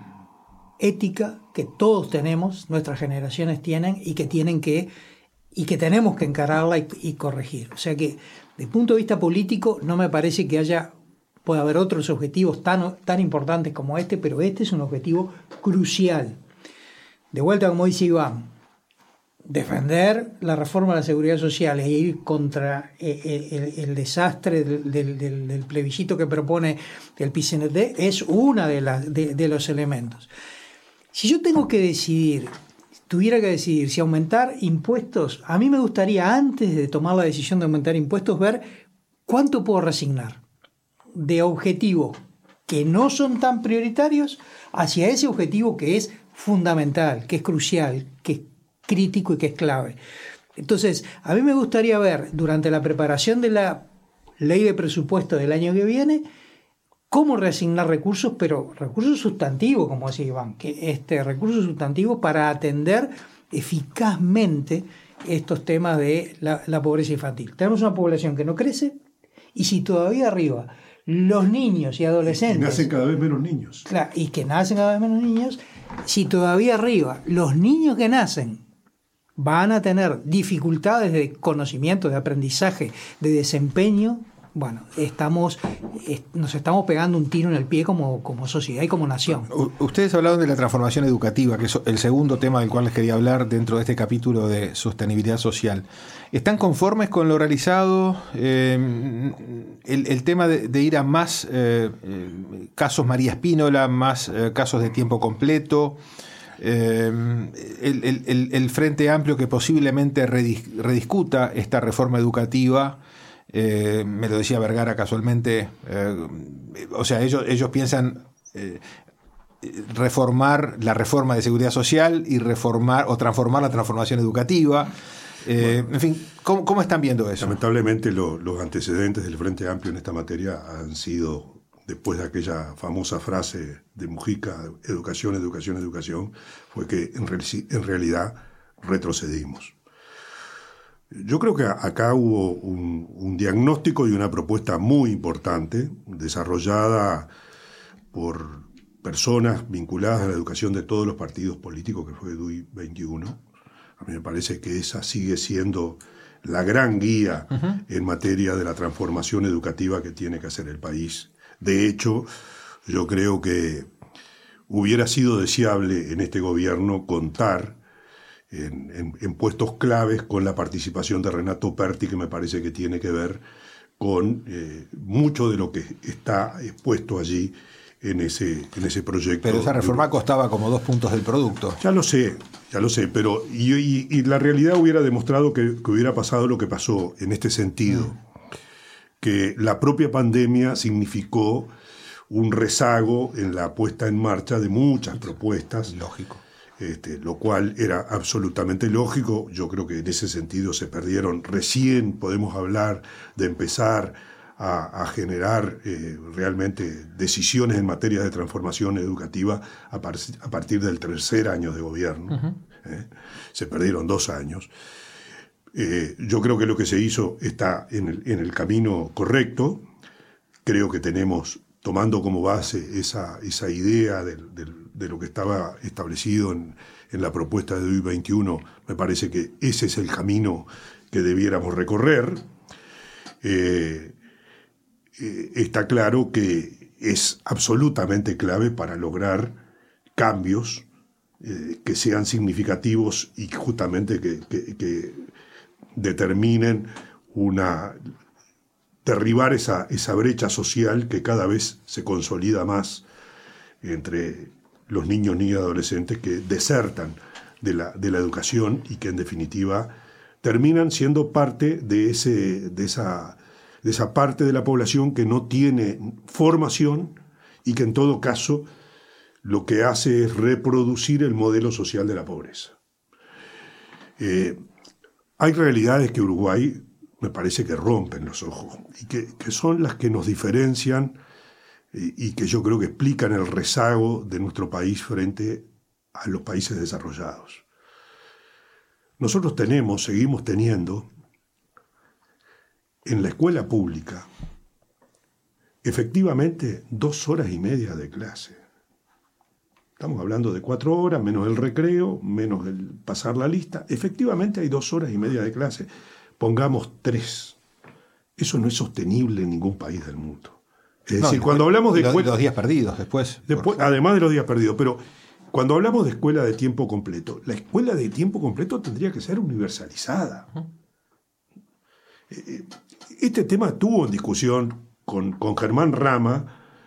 que todos tenemos, nuestras generaciones tienen y que tenemos que encararla y corregir. O sea que, desde el punto de vista político, no me parece que puede haber otros objetivos tan importantes como este, pero este es un objetivo crucial. De vuelta, como dice Iván, defender la reforma de la seguridad social e ir contra el desastre del plebiscito que propone el PCNT es una de los elementos. Si yo tuviera que decidir si aumentar impuestos, a mí me gustaría, antes de tomar la decisión de aumentar impuestos, ver cuánto puedo resignar de objetivos que no son tan prioritarios hacia ese objetivo que es fundamental, que es crucial, que es crítico y que es clave. Entonces, a mí me gustaría ver, durante la preparación de la ley de presupuesto del año que viene, cómo reasignar recursos, pero recursos sustantivos, como decía Iván, que recursos sustantivos para atender eficazmente estos temas de la pobreza infantil. Tenemos una población que no crece, y si todavía arriba los niños y adolescentes... Y nacen cada vez menos niños. Claro, y que nacen cada vez menos niños, si todavía arriba los niños que nacen van a tener dificultades de conocimiento, de aprendizaje, de desempeño, bueno, nos estamos pegando un tiro en el pie como sociedad y como nación. Ustedes hablaron de la transformación educativa, que es el segundo tema del cual les quería hablar dentro de este capítulo de sostenibilidad social. ¿Están conformes con lo realizado? El tema de ir a más casos María Espínola, más casos de tiempo completo, el Frente Amplio que posiblemente rediscuta esta reforma educativa. Me lo decía Vergara casualmente, o sea, ellos piensan reformar la reforma de seguridad social y reformar o transformar la transformación educativa. En fin, ¿cómo están viendo eso? Lamentablemente los antecedentes del Frente Amplio en esta materia han sido, después de aquella famosa frase de Mujica, educación, educación, educación, fue que en realidad retrocedimos. Yo creo que acá hubo un diagnóstico y una propuesta muy importante, desarrollada por personas vinculadas a la educación de todos los partidos políticos, que fue DUI 21. A mí me parece que esa sigue siendo la gran guía en materia de la transformación educativa que tiene que hacer el país. De hecho, yo creo que hubiera sido deseable en este gobierno contar en puestos claves con la participación de Renato Perti, que me parece que tiene que ver con mucho de lo que está expuesto allí en ese proyecto. Pero esa reforma costaba como 2 puntos del producto. Ya lo sé, pero y la realidad hubiera demostrado que hubiera pasado lo que pasó en este sentido, que la propia pandemia significó un rezago en la puesta en marcha de muchas propuestas. Lógico. Lo cual era absolutamente lógico. Yo creo que en ese sentido se perdieron. Recién podemos hablar de empezar a generar realmente decisiones en materia de transformación educativa a partir del 3er año de gobierno. Se perdieron 2 años. Yo creo que lo que se hizo está en el camino correcto. Creo que tenemos, tomando como base esa idea de lo que estaba establecido en la propuesta de DUI 21, me parece que ese es el camino que debiéramos recorrer. Está claro que es absolutamente clave para lograr cambios que sean significativos y justamente que determinen derribar esa brecha social que cada vez se consolida más entre los niños, niñas y adolescentes que desertan de la educación y que en definitiva terminan siendo parte de esa parte de la población que no tiene formación y que en todo caso lo que hace es reproducir el modelo social de la pobreza. Hay realidades que Uruguay me parece que rompen los ojos y que son las que nos diferencian y que yo creo que explican el rezago de nuestro país frente a los países desarrollados. Nosotros seguimos teniendo en la escuela pública efectivamente 2 horas y media de clase. Estamos hablando de 4 horas, menos el recreo, menos el pasar la lista. Efectivamente hay 2 horas y media de clase. Pongamos 3. Eso no es sostenible en ningún país del mundo. Es decir, cuando hablamos de los días perdidos después además de los días perdidos, pero cuando hablamos de escuela de tiempo completo, la escuela de tiempo completo tendría que ser universalizada. Este tema tuvo en discusión con Germán Rama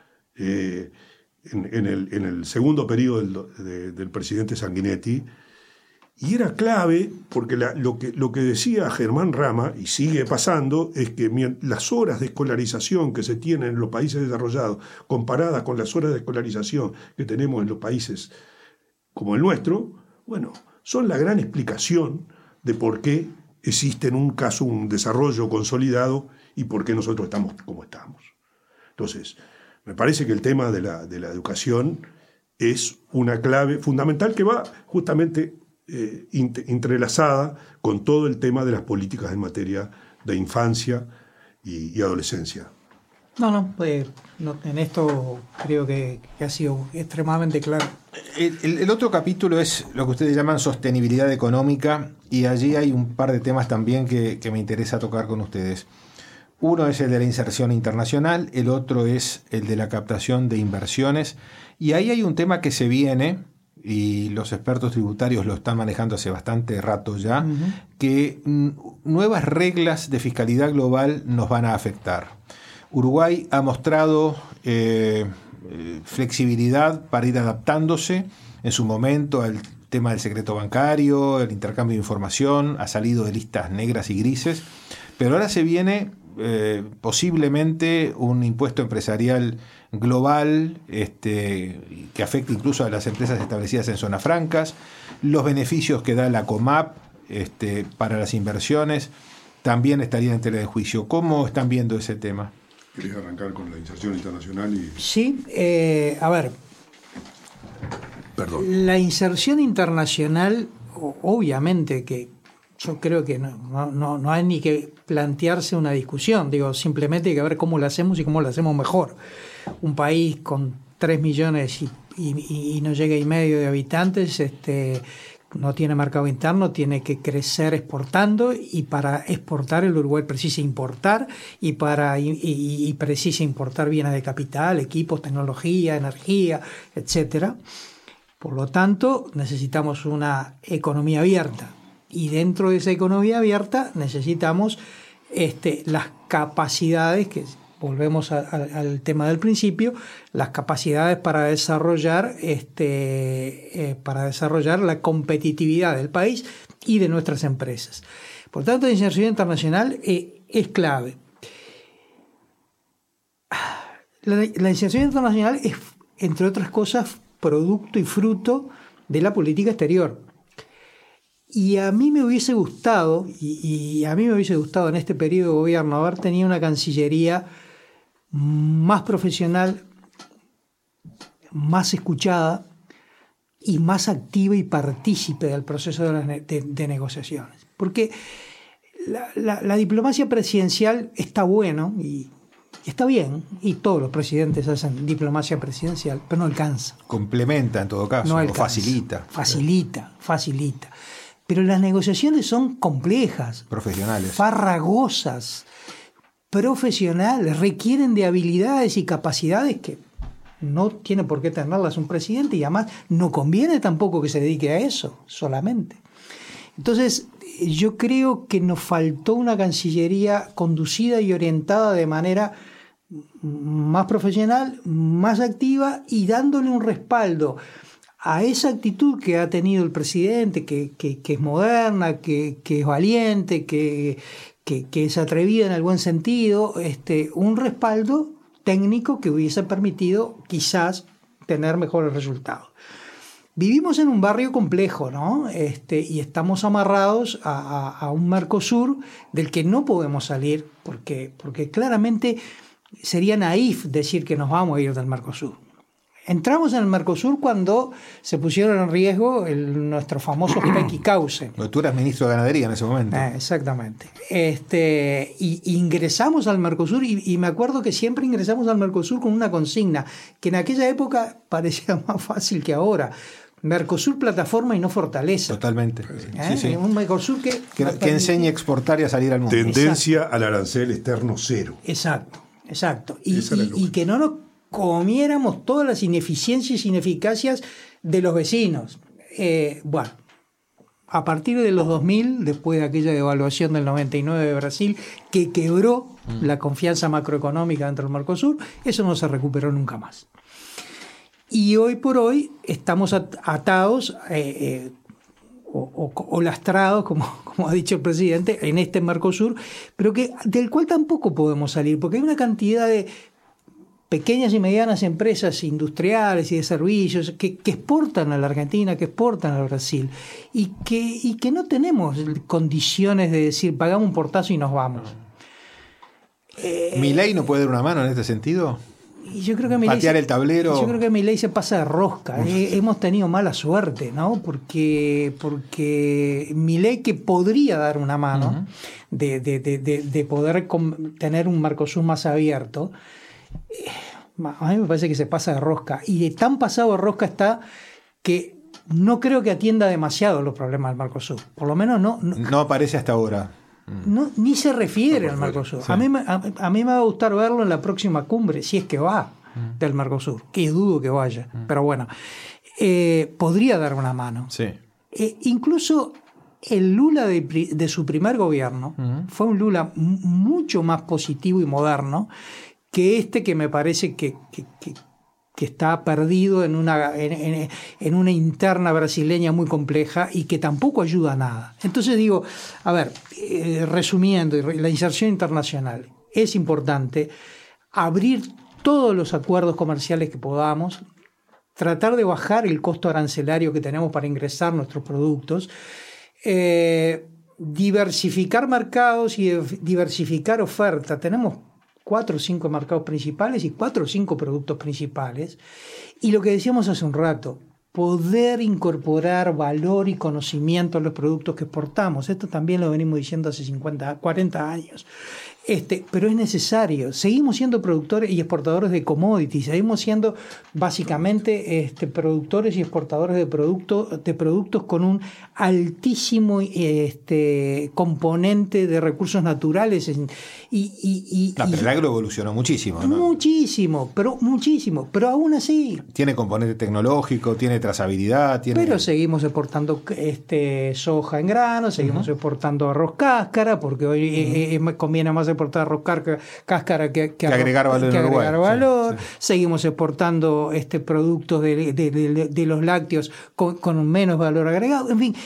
en el segundo periodo del presidente Sanguinetti, y era clave porque lo que decía Germán Rama, y sigue pasando, es que las horas de escolarización que se tienen en los países desarrollados comparadas con las horas de escolarización que tenemos en los países como el nuestro, bueno, son la gran explicación de por qué existe en un caso un desarrollo consolidado y por qué nosotros estamos como estamos. Entonces, me parece que el tema de la educación es una clave fundamental que va justamente entrelazada con todo el tema de las políticas en materia de infancia y adolescencia. No, en esto creo que ha sido extremadamente claro. El otro capítulo es lo que ustedes llaman sostenibilidad económica, y allí hay un par de temas también que me interesa tocar con ustedes. Uno es el de la inserción internacional, el otro es el de la captación de inversiones, y ahí hay un tema que se viene, y los expertos tributarios lo están manejando hace bastante rato ya, que nuevas reglas de fiscalidad global nos van a afectar. Uruguay ha mostrado flexibilidad para ir adaptándose en su momento al tema del secreto bancario, el intercambio de información, ha salido de listas negras y grises, pero ahora se viene posiblemente un impuesto empresarial global que afecte incluso a las empresas establecidas en zonas francas, los beneficios que da la COMAP para las inversiones también estarían en tela de juicio. ¿Cómo están viendo ese tema? ¿Querés arrancar con la inserción internacional? Sí, a ver. Perdón. La inserción internacional, obviamente que yo creo que no hay ni que plantearse una discusión. Digo, simplemente hay que ver cómo lo hacemos y cómo lo hacemos mejor. Un país con 3 millones y no llega y medio de habitantes, no tiene mercado interno, tiene que crecer exportando, y para exportar el Uruguay precisa importar, y precisa importar bienes de capital, equipos, tecnología, energía, etcétera. Por lo tanto, necesitamos una economía abierta, y dentro de esa economía abierta necesitamos las capacidades, que volvemos al tema del principio, las capacidades para desarrollar la competitividad del país y de nuestras empresas. Por tanto, la inserción internacional es clave. La inserción internacional es, entre otras cosas, producto y fruto de la política exterior. Y a mí me hubiese gustado, en este periodo de gobierno, haber tenido una Cancillería más profesional, más escuchada y más activa y partícipe del proceso de negociaciones. Porque la diplomacia presidencial está bueno y está bien, y todos los presidentes hacen diplomacia presidencial, pero no alcanza. Complementa en todo caso, no o facilita. Facilita. Pero las negociaciones son complejas, profesionales, farragosas, profesionales, requieren de habilidades y capacidades que no tiene por qué tenerlas un presidente, y además no conviene tampoco que se dedique a eso solamente. Entonces, yo creo que nos faltó una Cancillería conducida y orientada de manera más profesional, más activa, y dándole un respaldo a esa actitud que ha tenido el presidente, que es moderna, que es valiente, que es atrevida en el buen sentido, un respaldo técnico que hubiese permitido quizás tener mejores resultados. Vivimos en un barrio complejo, ¿no? Y estamos amarrados a un Mercosur del que no podemos salir, porque claramente sería naif decir que nos vamos a ir del Mercosur. Entramos en el Mercosur cuando se pusieron en riesgo nuestros famosos PEC y CAUCE. Tú eras ministro de Ganadería en ese momento. Exactamente. Y ingresamos al Mercosur, y me acuerdo que siempre ingresamos al Mercosur con una consigna que en aquella época parecía más fácil que ahora. Mercosur plataforma y no fortaleza. Totalmente. Sí. Un Mercosur que enseñe a exportar y a salir al mundo. Tendencia al arancel externo cero. Exacto. Y que no nos comiéramos todas las ineficiencias e ineficacias de los vecinos. Bueno, a partir de los 2000, después de aquella devaluación del 99 de Brasil, que quebró la confianza macroeconómica dentro del Mercosur, eso no se recuperó nunca más. Y hoy por hoy estamos atados o lastrados, como ha dicho el presidente, en este Mercosur, pero del cual tampoco podemos salir, porque hay una cantidad de pequeñas y medianas empresas industriales y de servicios que exportan a la Argentina, que exportan al Brasil, y que no tenemos condiciones de decir, pagamos un portazo y nos vamos. ¿Milei no puede dar una mano en este sentido? Yo creo que patear el tablero. Yo creo que Milei se pasa de rosca. Hemos tenido mala suerte, ¿no? Porque Milei, que podría dar una mano de poder tener un Mercosur más abierto, a mí me parece que se pasa de rosca. Y de tan pasado de rosca está que no creo que atienda demasiado los problemas del Mercosur. Por lo menos no aparece hasta ahora. No, ni se refiere al Mercosur. Sí. A mí me va a gustar verlo en la próxima cumbre, si es que va del Mercosur, que dudo que vaya, pero bueno, podría dar una mano. Sí. Incluso el Lula de su primer gobierno fue un Lula mucho más positivo y moderno que que me parece que está perdido en una interna brasileña muy compleja y que tampoco ayuda a nada. Entonces digo, a ver, resumiendo, la inserción internacional es importante, abrir todos los acuerdos comerciales que podamos, tratar de bajar el costo arancelario que tenemos para ingresar nuestros productos, diversificar mercados y diversificar oferta. Tenemos 4 o 5 mercados principales y 4 o 5 productos principales. Y lo que decíamos hace un rato, poder incorporar valor y conocimiento a los productos que exportamos. Esto también lo venimos diciendo hace 40 años. Pero es necesario. Seguimos siendo productores y exportadores de commodities. Seguimos siendo básicamente productores y exportadores de productos con un altísimo componente de recursos naturales. Pero el agro evolucionó muchísimo, ¿no? Muchísimo, pero aún así. Tiene componente tecnológico, tiene trazabilidad. Pero seguimos exportando soja en grano, seguimos exportando arroz cáscara, porque hoy conviene más exportar arroz cáscara que agregar valor. Sí. Seguimos exportando productos de los lácteos con menos valor agregado. En fin,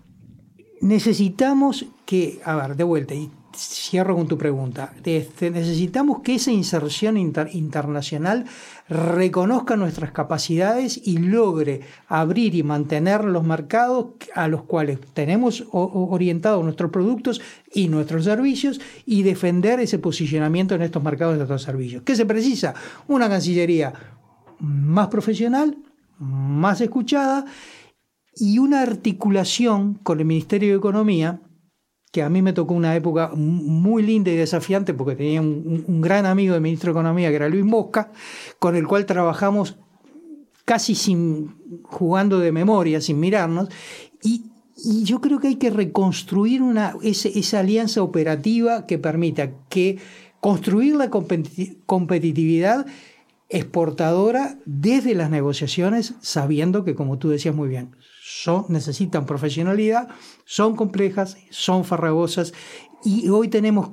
necesitamos que, a ver, de vuelta, y cierro con tu pregunta, necesitamos que esa inserción internacional reconozca nuestras capacidades y logre abrir y mantener los mercados a los cuales tenemos orientados nuestros productos y nuestros servicios y defender ese posicionamiento en estos mercados de estos servicios. ¿Qué se precisa? Una Cancillería más profesional, más escuchada y una articulación con el Ministerio de Economía, que a mí me tocó una época muy linda y desafiante porque tenía un gran amigo del ministro de Economía que era Luis Mosca, con el cual trabajamos casi jugando de memoria, sin mirarnos, y yo creo que hay que reconstruir esa alianza operativa que permita construir la competitividad exportadora desde las negociaciones, sabiendo que, como tú decías muy bien, necesitan profesionalidad, son complejas, son farragosas, y hoy tenemos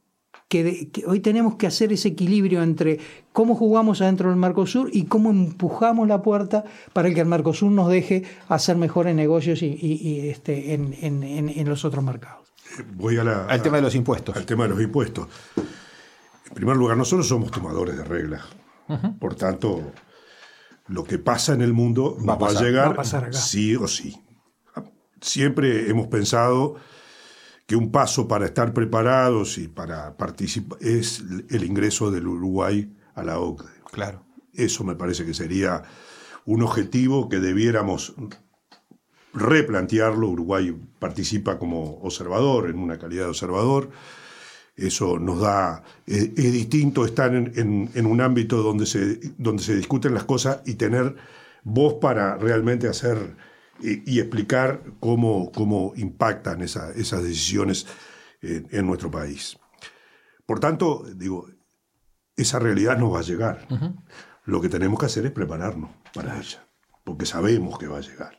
que hacer ese equilibrio entre cómo jugamos adentro del Mercosur y cómo empujamos la puerta para que el Mercosur nos deje hacer mejores negocios en los otros mercados. Voy al tema de los impuestos. Al tema de los impuestos. En primer lugar, nosotros somos tomadores de reglas. Por tanto, lo que pasa en el mundo va a llegar sí o sí. Siempre hemos pensado que un paso para estar preparados y para participar es el ingreso del Uruguay a la OCDE. Claro. Eso me parece que sería un objetivo que debiéramos replantearlo. Uruguay participa como observador, en una calidad de observador. Eso nos da... es distinto estar en un ámbito donde se discuten las cosas y tener voz para realmente hacer y explicar cómo impactan esas decisiones en nuestro país. Por tanto, digo, esa realidad nos va a llegar. Lo que tenemos que hacer es prepararnos para ella. porque sabemos que va a llegar.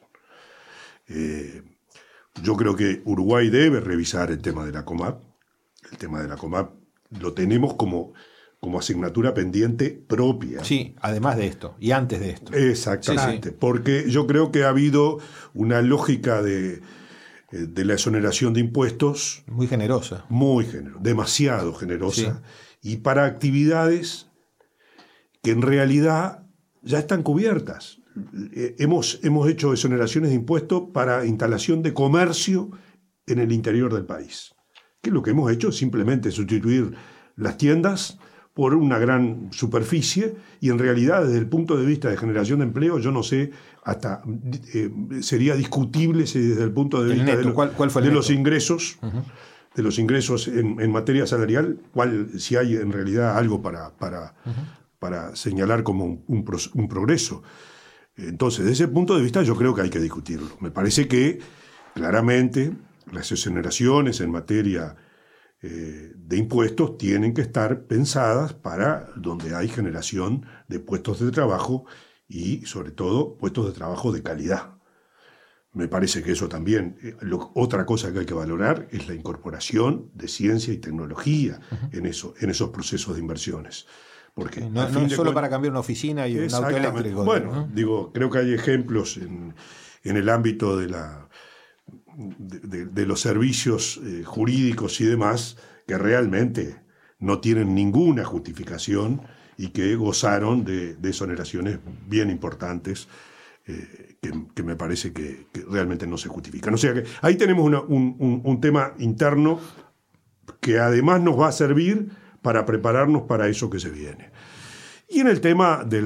Yo creo que Uruguay debe revisar el tema de la COMAP. El tema de la COMAP lo tenemos como asignatura pendiente propia. Sí, además de esto y antes de esto. Exactamente, sí. Porque yo creo que ha habido una lógica de la exoneración de impuestos muy generosa. Demasiado generosa. Sí. Y para actividades que en realidad ya están cubiertas. Hemos hecho exoneraciones de impuestos para instalación de comercio en el interior del país. Que lo que hemos hecho es simplemente sustituir las tiendas por una gran superficie, y en realidad desde el punto de vista de generación de empleo yo no sé, hasta sería discutible si desde el punto de vista de los ingresos, de los ingresos en materia salarial, si hay en realidad algo para señalar como un progreso. Entonces, desde ese punto de vista yo creo que hay que discutirlo. Me parece que claramente las exoneraciones en materia de impuestos tienen que estar pensadas para donde hay generación de puestos de trabajo y sobre todo puestos de trabajo de calidad. Me parece que eso también, otra cosa que hay que valorar es la incorporación de ciencia y tecnología en esos procesos de inversiones. Porque no es solo para cambiar una oficina y un auto eléctrico. Bueno, creo que hay ejemplos en el ámbito de los servicios jurídicos y demás que realmente no tienen ninguna justificación y que gozaron de exoneraciones bien importantes que me parece que realmente no se justifican. O sea que ahí tenemos un tema interno que además nos va a servir para prepararnos para eso que se viene. Y en el tema de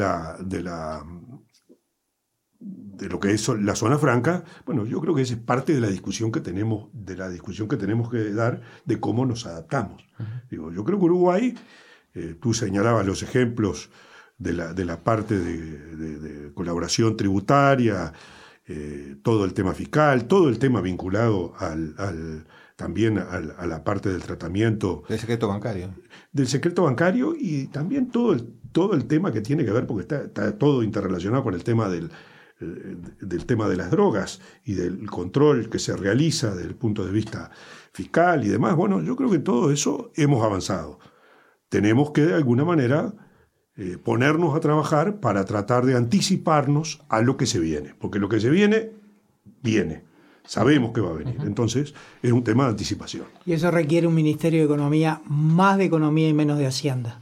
lo que es la zona franca, bueno, yo creo que esa es parte de la discusión que tenemos, que dar de cómo nos adaptamos. Yo creo que Uruguay, tú señalabas los ejemplos de la parte de colaboración tributaria, todo el tema fiscal, todo el tema vinculado también a la parte del tratamiento del secreto bancario. Del secreto bancario, y también todo el tema que tiene que ver, porque está todo interrelacionado con el tema del tema de las drogas y del control que se realiza desde el punto de vista fiscal y demás. Bueno, yo creo que en todo eso hemos avanzado. Tenemos que de alguna manera ponernos a trabajar para tratar de anticiparnos a lo que se viene, porque lo que se viene, sabemos que va a venir. Entonces es un tema de anticipación. Y eso requiere un Ministerio de Economía, más de Economía y menos de Hacienda.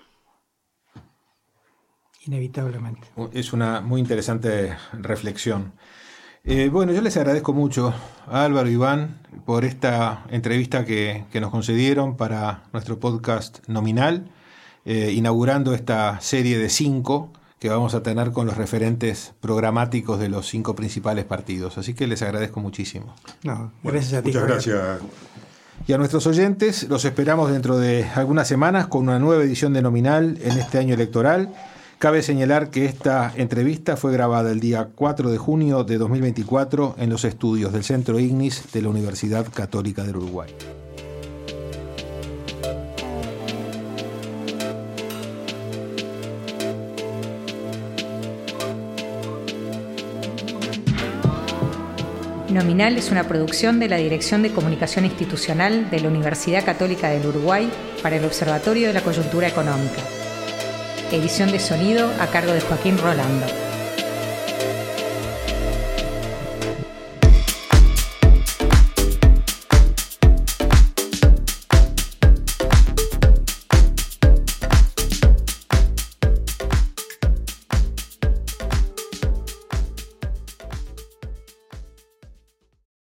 Inevitablemente. Es una muy interesante reflexión. Bueno, yo les agradezco mucho a Álvaro y Iván por esta entrevista que nos concedieron para nuestro podcast Nominal, inaugurando esta serie de 5 que vamos a tener con los referentes programáticos de los 5 principales partidos. Así que les agradezco muchísimo. No, gracias a ti. Muchas gracias. Y a nuestros oyentes los esperamos dentro de algunas semanas con una nueva edición de Nominal en este año electoral. Cabe señalar que esta entrevista fue grabada el día 4 de junio de 2024 en los estudios del Centro Ignis de la Universidad Católica del Uruguay. Nominal es una producción de la Dirección de Comunicación Institucional de la Universidad Católica del Uruguay para el Observatorio de la Coyuntura Económica. Edición de sonido a cargo de Joaquín Rolando.